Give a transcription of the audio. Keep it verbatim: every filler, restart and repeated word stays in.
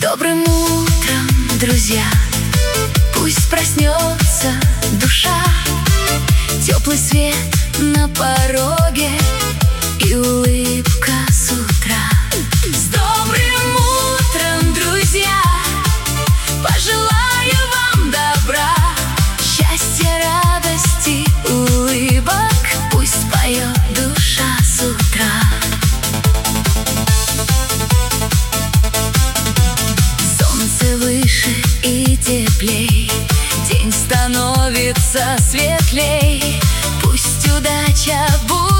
Добрым утром, друзья, пусть проснется душа. Теплый свет на пороге и улыбка с утра. С добрым утром, друзья, пожелаю вам добра, счастья, радости, улыбок, пусть поет душа с утра. Солнце выше и теплей, день становится светлей, пусть удача будет